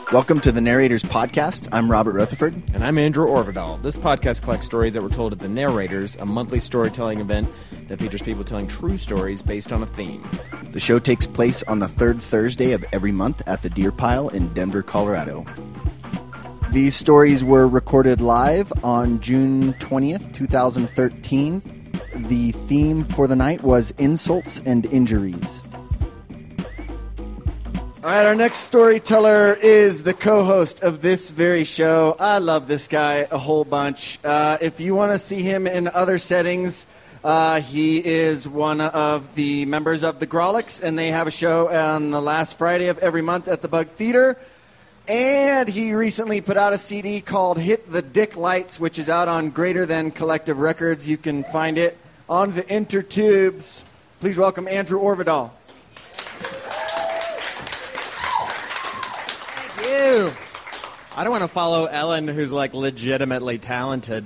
Welcome to the Narrators Podcast. I'm Robert Rutherford. And I'm Andrew Orvidal. This podcast collects stories that were told at the Narrators, a monthly storytelling event that features people telling true stories based on a theme. The show takes place on the third Thursday of every month at the Deer Pile in Denver, Colorado. These stories were recorded live on June 20th, 2013. The theme for the night was insults and injuries. All right, our next storyteller is the co-host of this very show. I love this guy a whole bunch. If you want to see him in other settings, he is one of the members of the Grawlix, and they have a show on the last Friday of every month at the Bug Theater. And he recently put out a CD called Hit the Dick Lights, which is out on Greater Than Collective Records. You can find it on the Intertubes. Please welcome Andrew Orvidal. I don't want to follow Ellen, who's like legitimately talented.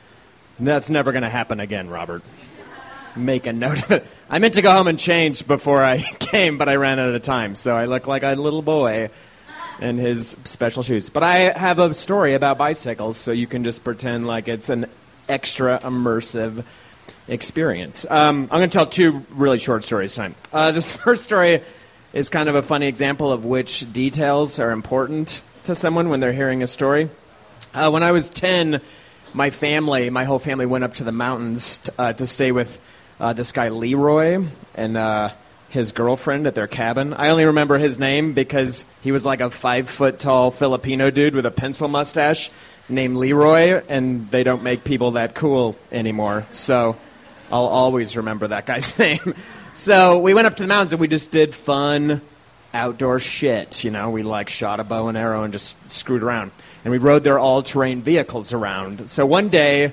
That's never going to happen again, Robert. Make a note of it. I meant to go home and change before I came, but I ran out of time, so I look like a little boy in his special shoes. But I have a story about bicycles, so you can just pretend like it's an extra immersive experience. I'm going to tell two really short stories tonight. This first story is kind of a funny example of which details are important to someone when they're hearing a story. When I was 10, my whole family went up to the mountains to stay with this guy Leroy and his girlfriend at their cabin. I only remember his name because he was like a 5-foot-tall Filipino dude with a pencil mustache named Leroy, and they don't make people that cool anymore. So I'll always remember that guy's name. So we went up to the mountains and we just did fun outdoor shit. You know, we like shot a bow and arrow and just screwed around. And we rode their all-terrain vehicles around. So one day,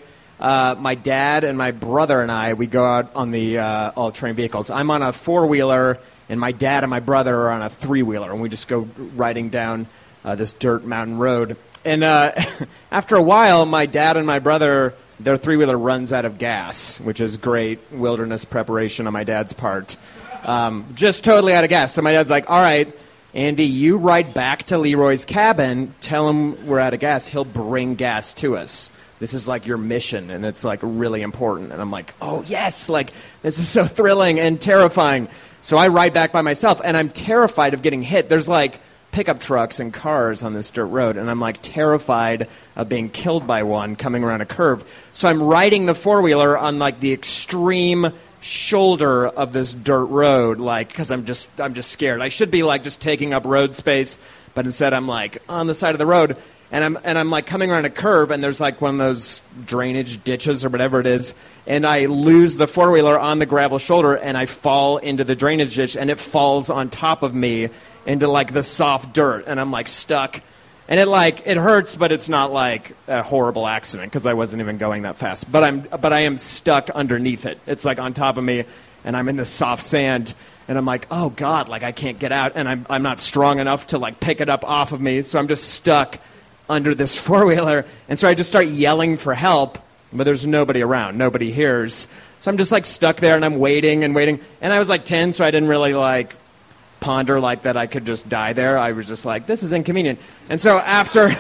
my dad and my brother and I, we go out on the all-terrain vehicles. I'm on a 4-wheeler, and my dad and my brother are on a 3-wheeler. And we just go riding down this dirt mountain road. And after a while, my dad and my brother, their 3-wheeler runs out of gas, which is great wilderness preparation on my dad's part. Just totally out of gas. So my dad's like, all right, Andy, you ride back to Leroy's cabin, tell him we're out of gas. He'll bring gas to us. This is like your mission, and it's like really important. And I'm like, oh, yes, like this is so thrilling and terrifying. So I ride back by myself, and I'm terrified of getting hit. There's like pickup trucks and cars on this dirt road, and I'm like terrified of being killed by one coming around a curve. So I'm riding the 4-wheeler on like the extreme shoulder of this dirt road, like, because I'm just scared. I should be like just taking up road space, but instead I'm like on the side of the road, and I'm like coming around a curve, and there's like one of those drainage ditches or whatever it is, and I lose the 4-wheeler on the gravel shoulder, and I fall into the drainage ditch, and it falls on top of me into like the soft dirt, and I'm like stuck. And it hurts, but it's not like a horrible accident because I wasn't even going that fast. But I am stuck underneath it. It's like on top of me, and I'm in the soft sand, and I'm like, oh God, like I can't get out, and I'm not strong enough to like pick it up off of me, so I'm just stuck under this 4-wheeler, and so I just start yelling for help, but there's nobody around, nobody hears, so I'm just like stuck there, and I'm waiting, and I was like 10, so I didn't really like ponder like that I could just die there. I was just like, this is inconvenient. And so after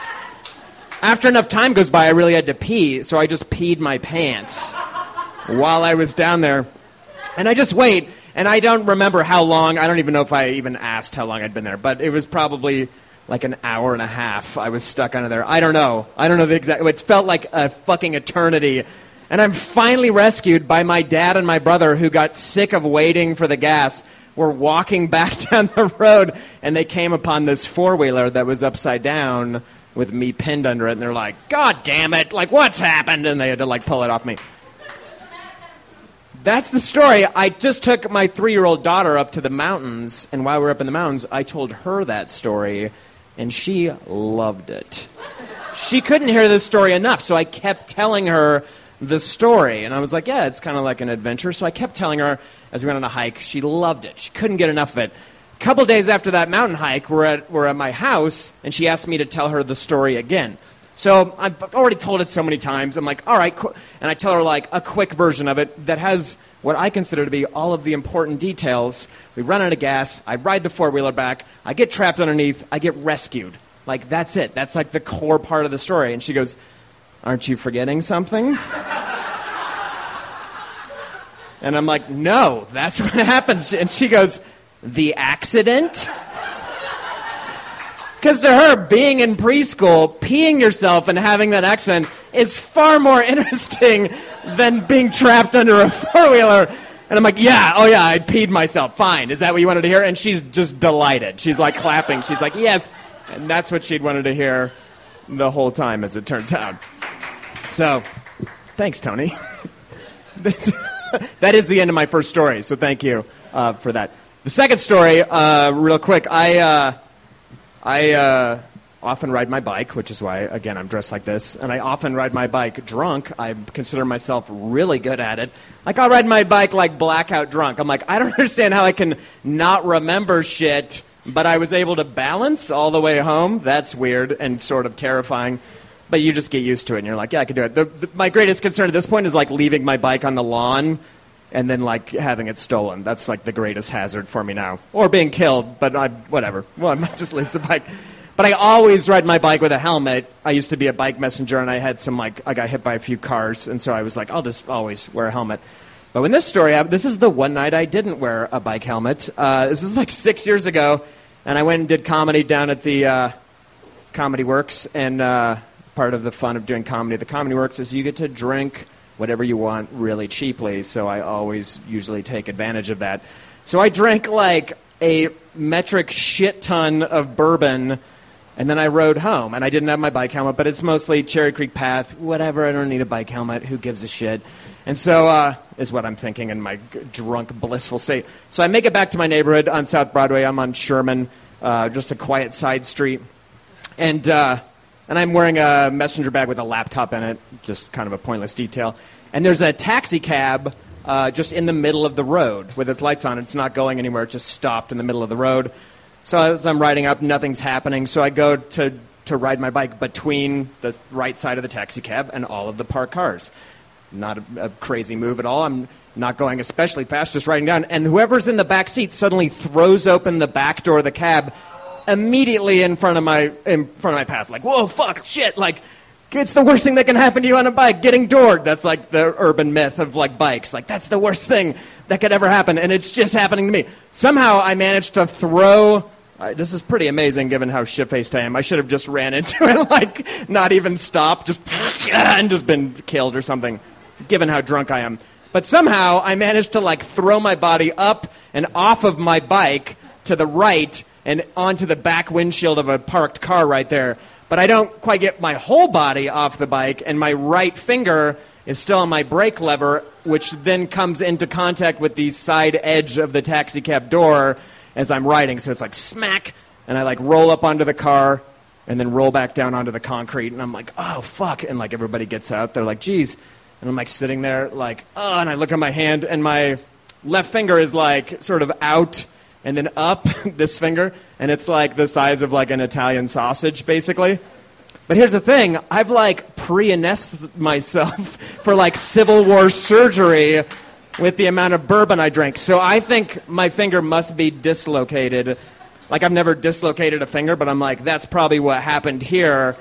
enough time goes by, I really had to pee, so I just peed my pants while I was down there. And I just wait, and I don't remember how long. I don't even know if I even asked how long I'd been there, but it was probably like an hour and a half I was stuck under there. I don't know the exact. It felt like a fucking eternity. And I'm finally rescued by my dad and my brother, who got sick of waiting for the gas. Were walking back down the road, and they came upon this 4-wheeler that was upside down with me pinned under it, and they're like, God damn it, like, what's happened? And they had to, like, pull it off me. That's the story. I just took my 3-year-old daughter up to the mountains, and while we were up in the mountains, I told her that story, and she loved it. She couldn't hear this story enough, so I kept telling her the story, and I was like, yeah, it's kind of like an adventure, so I kept telling her as we went on a hike. She loved it. She couldn't get enough of it. A couple days after that mountain hike, we're at my house, and she asked me to tell her the story again. So I've already told it so many times. I'm like, all right, and I tell her like a quick version of it that has what I consider to be all of the important details. We run out of gas. I ride the 4-wheeler back. I get trapped underneath. I get rescued. Like, that's it. That's like the core part of the story. And she goes, aren't you forgetting something? And I'm like, no, that's what happens. And she goes, the accident? Because to her, being in preschool, peeing yourself and having that accident is far more interesting than being trapped under a four-wheeler. And I'm like, yeah, oh yeah, I peed myself. Fine. Is that what you wanted to hear? And she's just delighted. She's like clapping. She's like, yes. And that's what she'd wanted to hear the whole time, as it turns out. So, thanks, Tony. That is the end of my first story, so thank you for that. The second story, real quick, I often ride my bike, which is why, again, I'm dressed like this. And I often ride my bike drunk. I consider myself really good at it. Like, I'll ride my bike like blackout drunk. I'm like, I don't understand how I can not remember shit, but I was able to balance all the way home. That's weird and sort of terrifying. But you just get used to it, and you're like, yeah, I can do it. My greatest concern at this point is, like, leaving my bike on the lawn and then, like, having it stolen. That's, like, the greatest hazard for me now. Or being killed, but whatever. Well, I might just lose the bike. But I always ride my bike with a helmet. I used to be a bike messenger, and I had I got hit by a few cars, and so I was like, I'll just always wear a helmet. But in this story, this is the one night I didn't wear a bike helmet. This was like 6 years ago, and I went and did comedy down at the Comedy Works, and part of the fun of doing comedy at the Comedy Works is you get to drink whatever you want really cheaply, so I always usually take advantage of that. So I drank like a metric shit ton of bourbon, and then I rode home, and I didn't have my bike helmet, but it's mostly Cherry Creek Path, whatever, I don't need a bike helmet, who gives a shit? And so, is what I'm thinking in my drunk, blissful state. So I make it back to my neighborhood on South Broadway. I'm on Sherman, just a quiet side street, and I'm wearing a messenger bag with a laptop in it, just kind of a pointless detail. And there's a taxi cab just in the middle of the road with its lights on. It's not going anywhere. It just stopped in the middle of the road. So as I'm riding up, nothing's happening. So I go to ride my bike between the right side of the taxi cab and all of the parked cars. Not a crazy move at all. I'm not going especially fast, just riding down. And whoever's in the back seat suddenly throws open the back door of the cab immediately in front of my path. Like, whoa, fuck, shit, like, it's the worst thing that can happen to you on a bike, getting doored. That's like the urban myth of like bikes. Like, that's the worst thing that could ever happen, and it's just happening to me. Somehow I managed to throw... this is pretty amazing given how shit-faced I am. I should have just ran into it, like, not even stopped, just and just been killed or something, given how drunk I am. But somehow I managed to, like, throw my body up and off of my bike to the right and onto the back windshield of a parked car right there. But I don't quite get my whole body off the bike, and my right finger is still on my brake lever, which then comes into contact with the side edge of the taxi cab door as I'm riding. So it's like smack, and I like roll up onto the car and then roll back down onto the concrete, and I'm like, oh, fuck. And like everybody gets out. They're like, geez. And I'm like sitting there like, oh, and I look at my hand, and my left finger is like sort of out and then up, this finger, and it's like the size of like an Italian sausage, basically. But here's the thing, I've like pre-anesthetized myself for like Civil War surgery with the amount of bourbon I drank. So I think my finger must be dislocated. Like, I've never dislocated a finger, but I'm like, that's probably what happened here.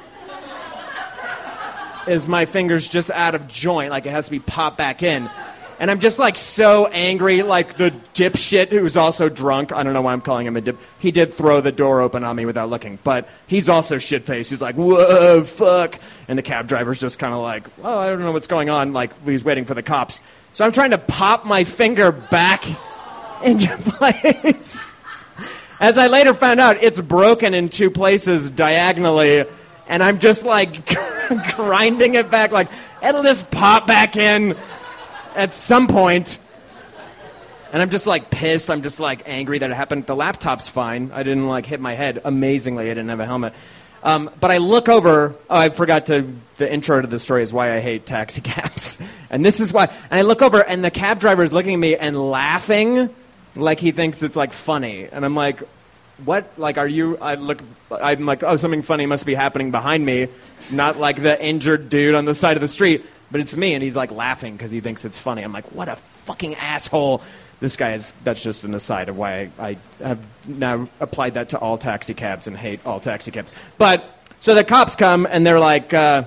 Is my finger's just out of joint, like it has to be popped back in. And I'm just, like, so angry, like the dipshit who's also drunk. I don't know why I'm calling him a dip. He did throw the door open on me without looking, but he's also shit-faced. He's like, whoa, fuck. And the cab driver's just kind of like, oh, I don't know what's going on. Like, he's waiting for the cops. So I'm trying to pop my finger back into place. As I later found out, it's broken in two places diagonally, and I'm just, like, grinding it back, like, it'll just pop back in at some point. And I'm just, like, pissed. I'm just, like, angry that it happened. The laptop's fine. I didn't, like, hit my head. Amazingly, I didn't have a helmet. But I look over. Oh, I forgot to... The intro to the story is why I hate taxi cabs. And this is why... And I look over, and the cab driver is looking at me and laughing like he thinks it's, like, funny. And I'm like, what? Like, are you... I'm like, oh, something funny must be happening behind me. Not like the injured dude on the side of the street. But it's me, and he's, like, laughing because he thinks it's funny. I'm like, what a fucking asshole. This guy that's just an aside of why I have now applied that to all taxi cabs and hate all taxi cabs. But, so the cops come and they're like, the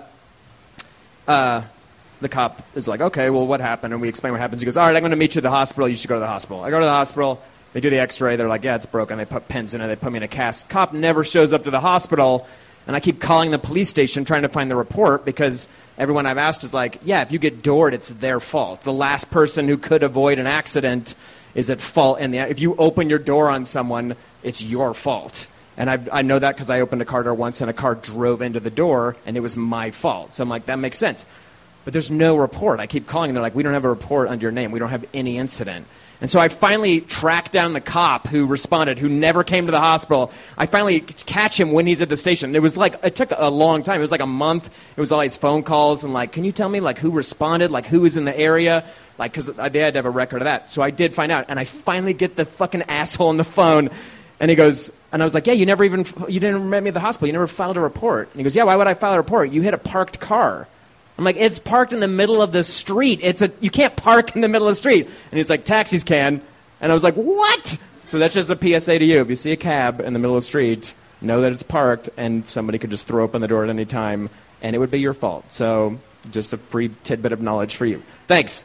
cop is like, okay, well, what happened? And we explain what happens. He goes, all right, I'm going to meet you at the hospital. You should go to the hospital. I go to the hospital. They do the x-ray. They're like, yeah, it's broken. They put pins in it. They put me in a cast. Cop never shows up to the hospital. And I keep calling the police station trying to find the report because everyone I've asked is like, yeah, if you get doored, it's their fault. The last person who could avoid an accident is at fault. And if you open your door on someone, it's your fault. And I know that because I opened a car door once and a car drove into the door and it was my fault. So I'm like, that makes sense. But there's no report. I keep calling and they're like, we don't have a report under your name. We don't have any incident. And so I finally tracked down the cop who responded, who never came to the hospital. I finally catch him when he's at the station. It took a long time. It was like a month. It was all these phone calls and like, can you tell me like who responded, like who was in the area? Like, because they had to have a record of that. So I did find out. And I finally get the fucking asshole on the phone. And he goes, and I was like, yeah, you didn't met me at the hospital. You never filed a report. And he goes, yeah, why would I file a report? You hit a parked car. I'm like, it's parked in the middle of the street. You can't park in the middle of the street. And he's like, taxis can. And I was like, what? So that's just a PSA to you. If you see a cab in the middle of the street, know that it's parked and somebody could just throw open the door at any time and it would be your fault. So just a free tidbit of knowledge for you. Thanks.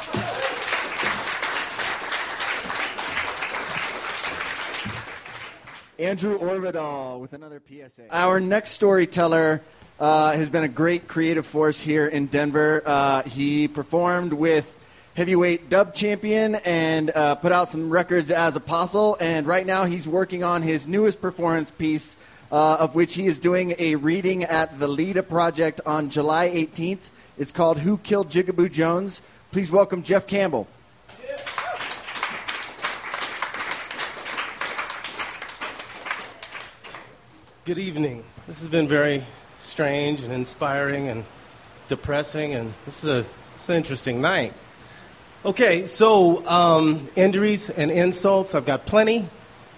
Andrew Orvidal with another PSA. Our next storyteller has been a great creative force here in Denver. He performed with heavyweight dub champion and put out some records as Apostle. And right now he's working on his newest performance piece, of which he is doing a reading at the Leda Project on July 18th. It's called Who Killed Jigaboo Jones? Please welcome Jeff Campbell. Good evening. This has been very strange and inspiring and depressing, and this is an interesting night. Okay, so injuries and insults, I've got plenty.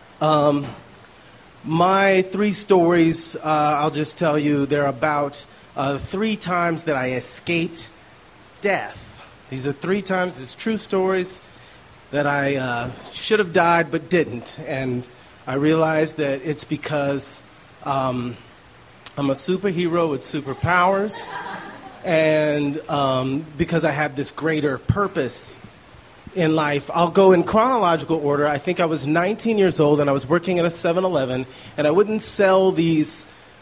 My 3 stories, I'll just tell you, they're about 3 times that I escaped death. These are 3 times, it's true stories that I should have died but didn't, and I realized that it's because I'm a superhero with superpowers, and because I have this greater purpose in life. I'll go in chronological order. I think I was 19 years old, and I was working at a 7-Eleven, and I wouldn't sell these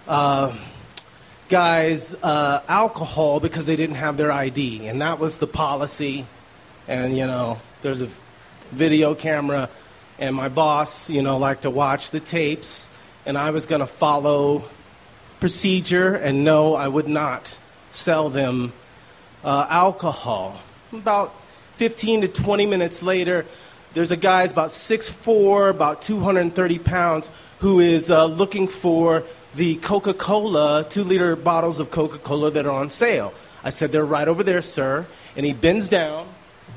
guys alcohol because they didn't have their ID, and that was the policy. And, there's a video camera, and my boss, liked to watch the tapes, and I was going to follow procedure, and no, I would not sell them alcohol. About 15 to 20 minutes later, there's a guy who's about 6'4", about 230 pounds, who is looking for the Coca-Cola, 2-liter bottles of Coca-Cola that are on sale. I said, they're right over there, sir. And he bends down,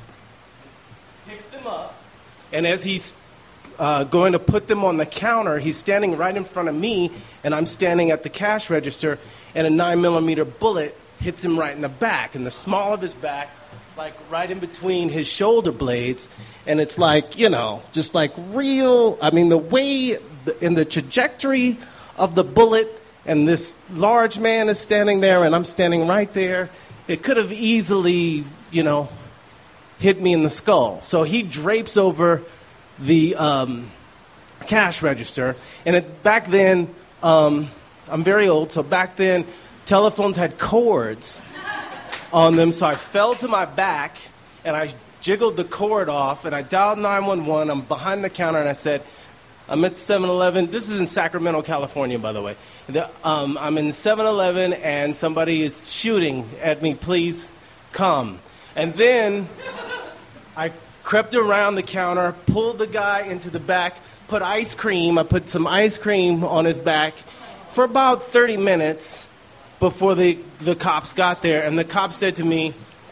picks them up, and as he's going to put them on the counter, he's standing right in front of me, and I'm standing at the cash register, and a 9mm bullet hits him right in the back, in the small of his back, like right in between his shoulder blades. And it's like, just like real, the way, in the trajectory of the bullet, and this large man is standing there, and I'm standing right there. It could have easily, hit me in the skull. So he drapes over the cash register. And back then, I'm very old, so back then, telephones had cords on them. So I fell to my back, and I jiggled the cord off, and I dialed 911. I'm behind the counter, and I said, I'm at 7-Eleven. This is in Sacramento, California, by the way. I'm in 7-Eleven, and somebody is shooting at me. Please come. And then I crept around the counter, pulled the guy into the back, put ice cream. I put some ice cream on his back for about 30 minutes before the cops got there. And the cop said to me,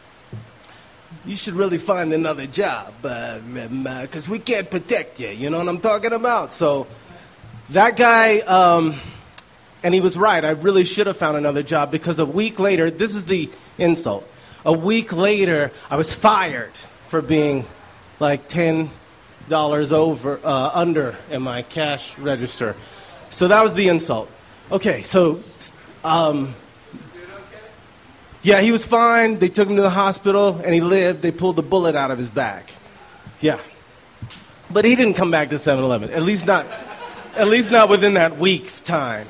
you should really find another job, because we can't protect you. You know what I'm talking about? So that guy, and he was right. I really should have found another job, because a week later, this is the insult. A week later, I was fired for being like $10 under in my cash register. So that was the insult. Okay, so yeah, he was fine. They took him to the hospital, and he lived. They pulled the bullet out of his back. Yeah. But he didn't come back to 7-Eleven, at least not within that week's time.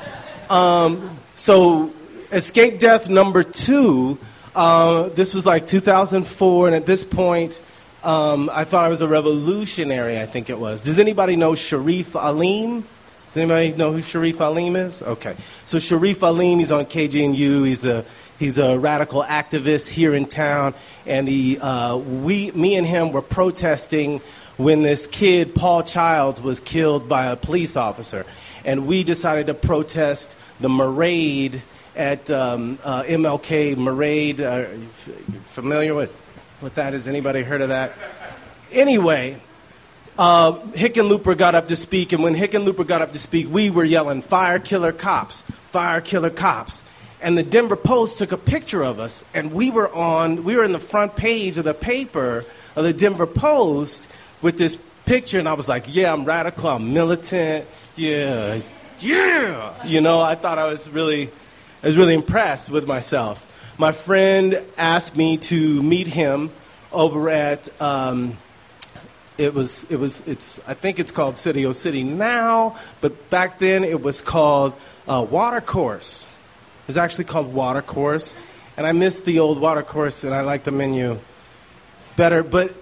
So escape death number 2, this was like 2004, and at this point, I thought I was a revolutionary, I think it was. Does anybody know Sharif Alim? Does anybody know who Sharif Alim is? Okay. So Sharif Alim, he's on KGNU. He's a radical activist here in town, and me and him were protesting when this kid, Paul Childs, was killed by a police officer. And we decided to protest the Marade at MLK Marade. Are you familiar with what that is? Anybody heard of that? Anyway, Hickenlooper got up to speak, and when Hickenlooper got up to speak, we were yelling, "Fire killer cops, fire killer cops." And the Denver Post took a picture of us, and we were in the front page of the paper of the Denver Post with this picture, and I was like, yeah, I'm radical, I'm militant, yeah. You know, I thought I was really impressed with myself. My friend asked me to meet him over at, I think it's called City O City now, but back then it was called Watercourse. It was actually called Watercourse, and I miss the old Watercourse, and I like the menu better, but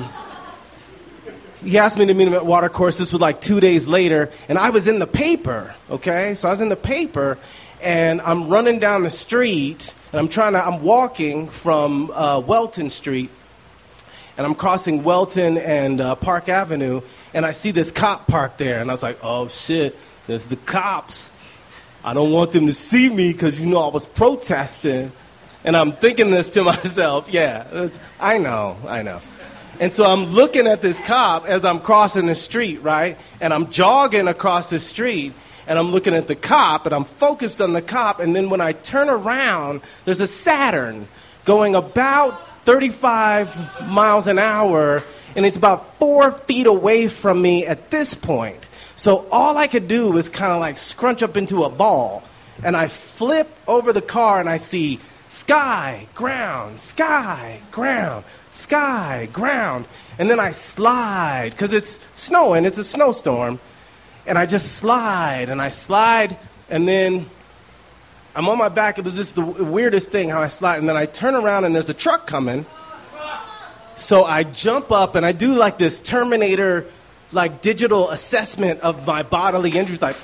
he asked me to meet him at Watercourse. This was like 2 days later, and I was in the paper, okay? So I was in the paper, and I'm running down the street, and I'm walking from Welton Street, and I'm crossing Welton and Park Avenue, and I see this cop parked there, and I was like, oh, shit, there's the cops. I don't want them to see me because, I was protesting. And I'm thinking this to myself, I know. And so I'm looking at this cop as I'm crossing the street, right? And I'm jogging across the street, and I'm looking at the cop, and I'm focused on the cop. And then when I turn around, there's a Saturn going about 35 miles an hour, and it's about 4 feet away from me at this point. So all I could do was kind of like scrunch up into a ball, and I flip over the car, and I see sky, ground, sky, ground, sky, ground. And then I slide, because it's snowing, it's a snowstorm, and I just slide, and then I'm on my back. It was just the weirdest thing how I slide, and then I turn around, and there's a truck coming. So I jump up, and I do like this Terminator digital assessment of my bodily injuries, like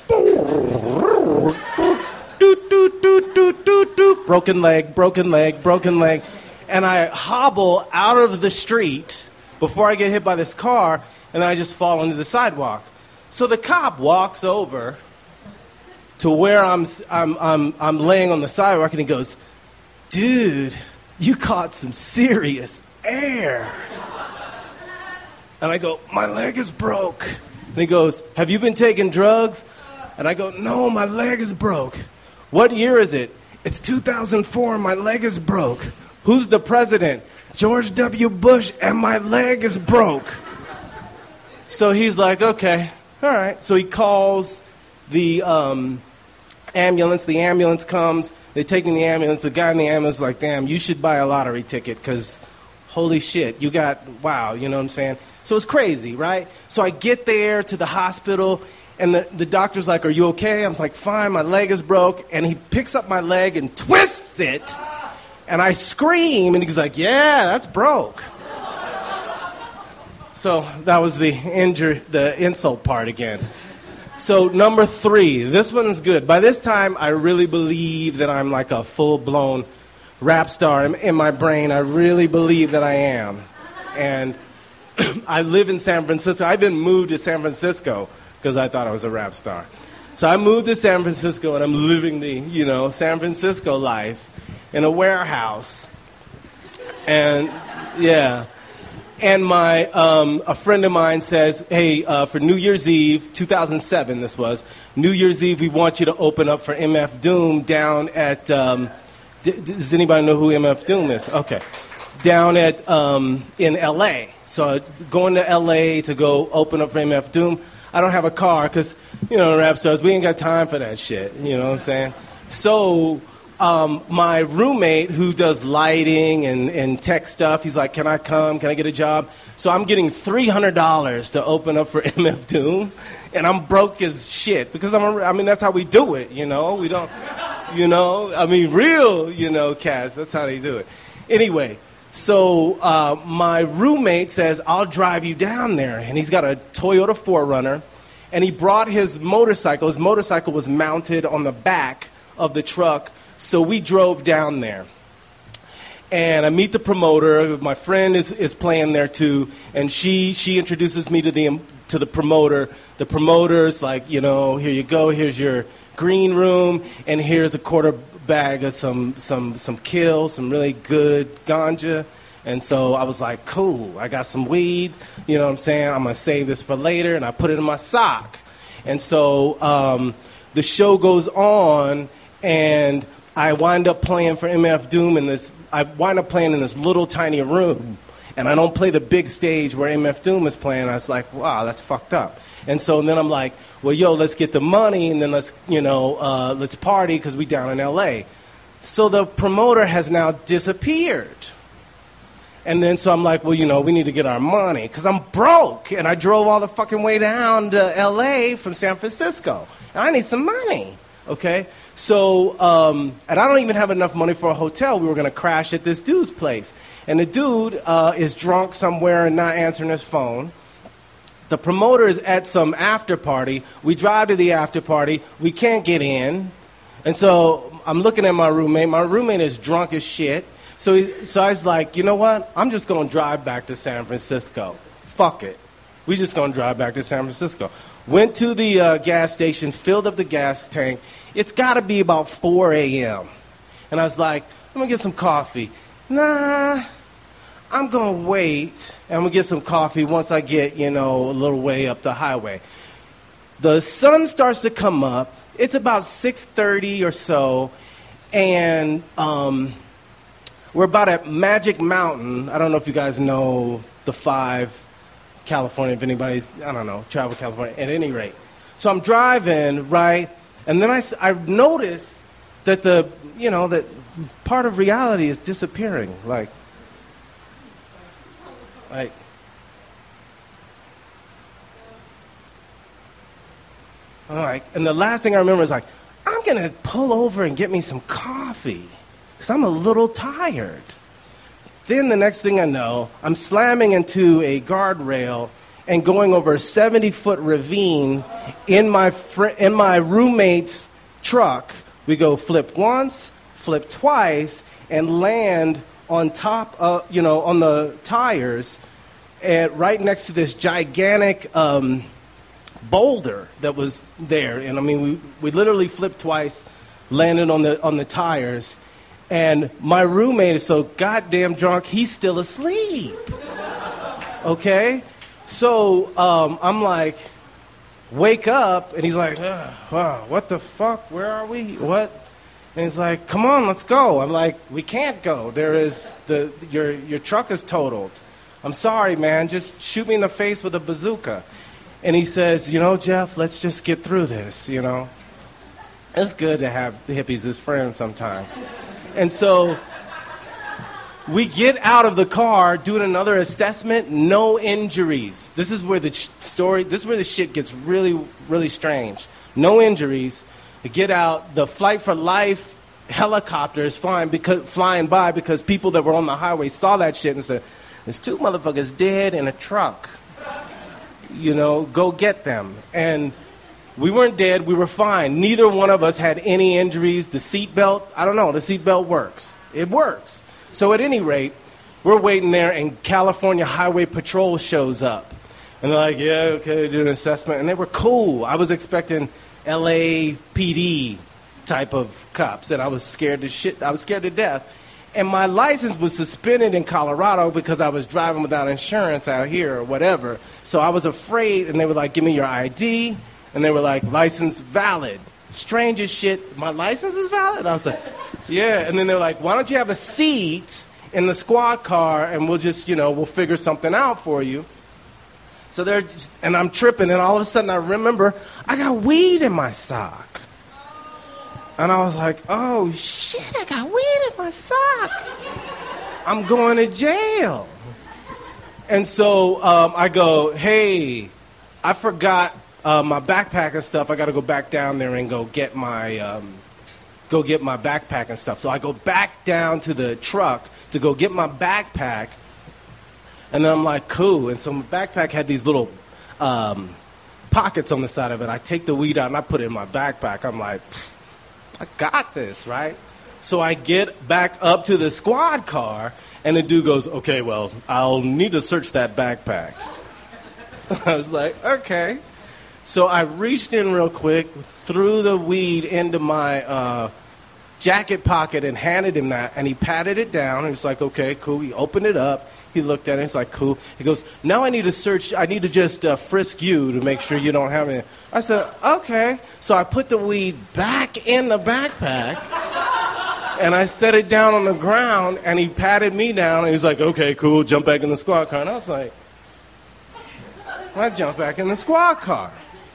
broken leg, and I hobble out of the street before I get hit by this car, and I just fall into the sidewalk. So the cop walks over to where I'm laying on the sidewalk, and he goes, "Dude, you caught some serious air." And I go, "My leg is broke." And he goes, "Have you been taking drugs?" And I go, "No, my leg is broke." "What year is it?" "It's 2004, my leg is broke." "Who's the president?" "George W. Bush, and my leg is broke." So he's like, okay, all right. So he calls the ambulance. The ambulance comes. They take me in the ambulance. The guy in the ambulance is like, "Damn, you should buy a lottery ticket because holy shit, you know what I'm saying? So it's crazy, right? So I get there to the hospital, and the doctor's like, "Are you okay?" I'm like, "Fine, my leg is broke." And he picks up my leg and twists it, and I scream, and he's like, "Yeah, that's broke." So that was the insult part again. So number 3, this one's good. By this time, I really believe that I'm like a full-blown rap star in my brain. I really believe that I am. And I live in San Francisco. I've been moved to San Francisco because I thought I was a rap star. So I moved to San Francisco, and I'm living the, San Francisco life in a warehouse. And, yeah. And a friend of mine says, "Hey, for New Year's Eve, 2007 this was, New Year's Eve, we want you to open up for MF Doom down at, does anybody know who MF Doom is? Okay. Down at, in L.A. So going to L.A. to go open up for MF Doom, I don't have a car because, rap stars, we ain't got time for that shit. You know what I'm saying? So my roommate who does lighting and tech stuff, he's like, can I come? Can I get a job? So I'm getting $300 to open up for MF Doom, and I'm broke as shit because that's how we do it, We don't, real, cats, that's how they do it. Anyway. So my roommate says, I'll drive you down there. And he's got a Toyota 4Runner. And he brought his motorcycle. His motorcycle was mounted on the back of the truck. So we drove down there. And I meet the promoter. My friend is playing there too. And she introduces me to the promoter. The promoter's like, here you go. Here's your green room. And here's a quarter bag of some kill, some really good ganja. And so I was like, cool, I got some weed, you know what I'm saying? I'm going to save this for later, and I put it in my sock. And so the show goes on, and I wind up playing for MF Doom I wind up playing in this little tiny room. And I don't play the big stage where MF Doom is playing. I was like, wow, that's fucked up. And so then I'm like, well, let's get the money, and then let's party because we down in L.A. So the promoter has now disappeared. And then so I'm like, well, we need to get our money because I'm broke. And I drove all the fucking way down to L.A. from San Francisco. And I need some money, okay? So, and I don't even have enough money for a hotel. We were going to crash at this dude's place. And the dude is drunk somewhere and not answering his phone. The promoter is at some after party. We drive to the after party. We can't get in. And so I'm looking at my roommate. My roommate is drunk as shit. So I was like, you know what? I'm just going to drive back to San Francisco. Fuck it. We just going to drive back to San Francisco. Went to the gas station, filled up the gas tank. It's got to be about 4 a.m. And I was like, I'm going to get some coffee. Nah, I'm going to wait, and I'm going to get some coffee once I get, a little way up the highway. The sun starts to come up. It's about 6:30 or so, and we're about at Magic Mountain. I don't know if you guys know the 5, California, if anybody's, travel California, at any rate. So I'm driving, right, and then I notice that that part of reality is disappearing, like, and the last thing I remember is like, I'm going to pull over and get me some coffee because I'm a little tired. Then the next thing I know, I'm slamming into a guardrail and going over a 70-foot ravine in my roommate's truck. We go flip once, flip twice, and land on top of, on the tires, right next to this gigantic boulder that was there. And we literally flipped twice, landed on the tires, and my roommate is so goddamn drunk, he's still asleep. Okay? So I'm like, wake up, and he's like, wow, what the fuck? Where are we? What? And he's like, come on, let's go. I'm like, we can't go. Your truck is totaled. I'm sorry, man. Just shoot me in the face with a bazooka. And he says, Jeff, let's just get through this, It's good to have the hippies as friends sometimes. And so we get out of the car, doing another assessment, no injuries. This is where the shit gets really, really strange. No injuries. We get out, the Flight for Life helicopter is flying by because people that were on the highway saw that shit and said, there's 2 motherfuckers dead in a truck. Go get them. And we weren't dead. We were fine. Neither one of us had any injuries. The seatbelt, I don't know. The seatbelt works. It works. So at any rate, we're waiting there, and California Highway Patrol shows up. And they're like, yeah, okay, do an assessment. And they were cool. I was expecting LAPD type of cops, and I was scared to shit. I was scared to death. And my license was suspended in Colorado because I was driving without insurance out here or whatever. So I was afraid, and they were like, give me your ID. And they were like, license valid. Strange as shit. My license is valid? I was like, yeah. And then they were like, why don't you have a seat in the squad car, and we'll just, we'll figure something out for you. So and I'm tripping, and all of a sudden I remember I got weed in my sock. And I was like, oh, shit, I got weed in my sock. I'm going to jail. And so I go, hey, I forgot my backpack and stuff. I got to go back down there and go get my backpack and stuff. So I go back down to the truck to go get my backpack. And then I'm like, cool. And so my backpack had these little pockets on the side of it. I take the weed out and I put it in my backpack. I'm like, I got this, right? So I get back up to the squad car, and the dude goes, okay, well, I'll need to search that backpack. I was like, okay. So I reached in real quick, threw the weed into my jacket pocket and handed him that, and he patted it down. He was like, okay, cool. He opened it up. He looked at it. He's like, cool. He goes, now I need to search. I need to just frisk you to make sure you don't have any. I said, okay. So I put the weed back in the backpack, and I set it down on the ground, and he patted me down, and he was like, okay, cool, jump back in the squad car. And I was like, I jumped back in the squad car.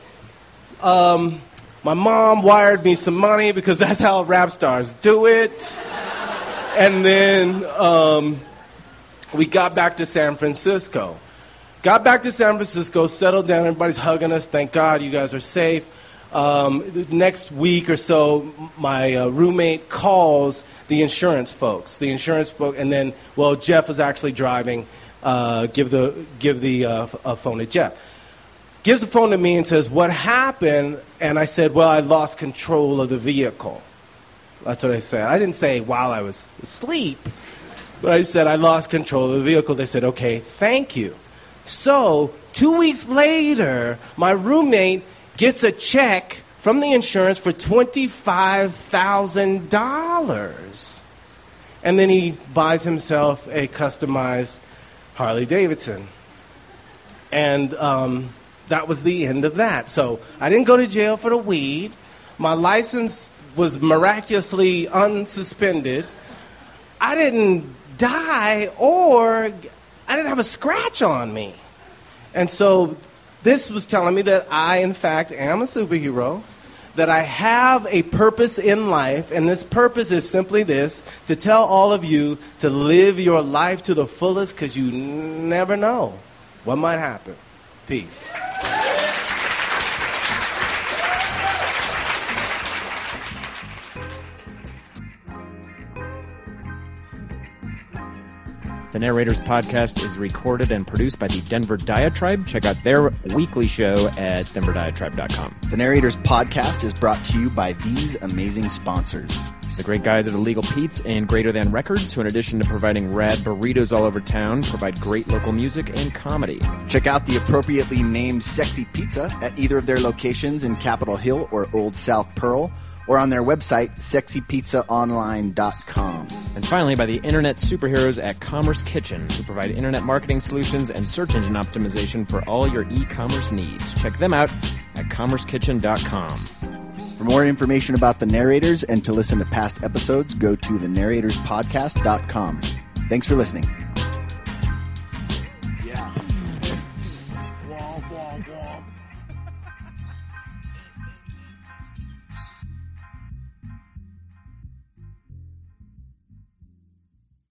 My mom wired me some money because that's how rap stars do it. And then we got back to San Francisco. Settled down, everybody's hugging us. Thank God you guys are safe. The next week or so, my roommate calls the insurance folks. And then, well, Jeff was actually driving. Give the phone to Jeff. Gives the phone to me and says, what happened? And I said, well, I lost control of the vehicle. That's what I said. I didn't say while I was asleep, but I said I lost control of the vehicle. They said, okay, thank you. So 2 weeks later, my roommate gets a check from the insurance for $25,000. And then he buys himself a customized Harley Davidson. And that was the end of that. So I didn't go to jail for the weed. My license was miraculously unsuspended. I didn't die, or I didn't have a scratch on me. And so this was telling me that I, in fact, am a superhero, that I have a purpose in life, and this purpose is simply this, to tell all of you to live your life to the fullest, because you never know what might happen. Peace. The Narrators Podcast is recorded and produced by the Denver Diatribe. Check out their weekly show at denverdiatribe.com. The Narrators Podcast is brought to you by these amazing sponsors. The great guys at Illegal Pete's and Greater Than Records, who in addition to providing rad burritos all over town, provide great local music and comedy. Check out the appropriately named Sexy Pizza at either of their locations in Capitol Hill or Old South Pearl, or on their website, sexypizzaonline.com. And finally, by the internet superheroes at Commerce Kitchen, who provide internet marketing solutions and search engine optimization for all your e-commerce needs. Check them out at commercekitchen.com. For more information about the Narrators and to listen to past episodes, go to thenarratorspodcast.com. Thanks for listening.